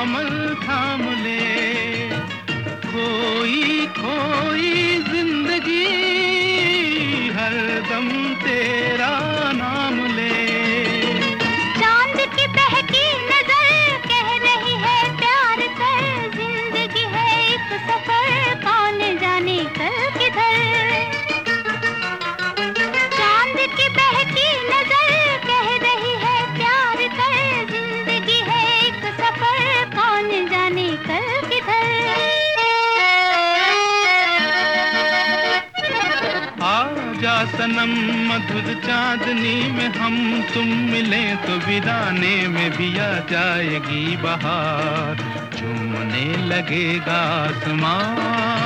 दामन थाम ले, खोई खोई जिंदगी हर दम तेरा नाम ले। चांद की बहकी नजर कह रही है प्यार कर, जिंदगी है एक सफर कौन जाने कल किधर। चांद की बहकी नजर कह रही है प्यार कर, जिंदगी है एक सफर कौन जाने कल किधर। आजा सनम मधुर चांदनी में हम तुम मिले तो वीराने में भी आ जाएगी बहार, झूमने लगेगा आसमां,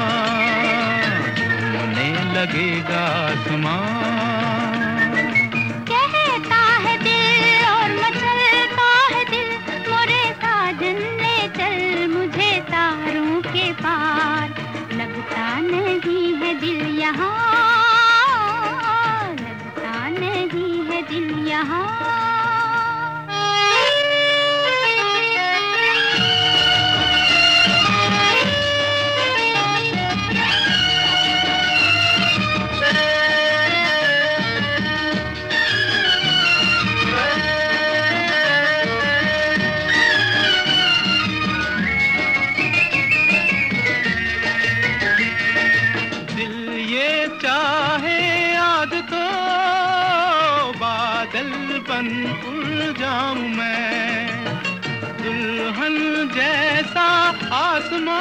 झूमने लगेगा आसमां। कहता है दिल और मचलता है दिल, मोरे साजन ले चल मुझे तारों के पार। लगता नहीं है दिल यहाँ, लगता नहीं है दिल यहाँ। चाहे आज तो बादल बन उड़ जाऊं मैं, दुल्हन जैसा आसमां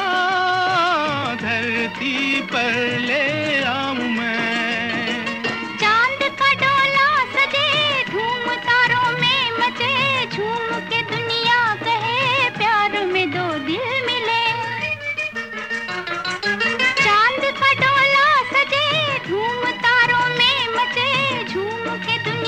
धरती पर ले आऊं मैं। चांद का डोला सजे धूम तारों में मचे, झूम के दुनिया कहे प्यार में दो दिल मिले। चांद का डोला सजे धूम तारों में मचे, झूम के दुनिया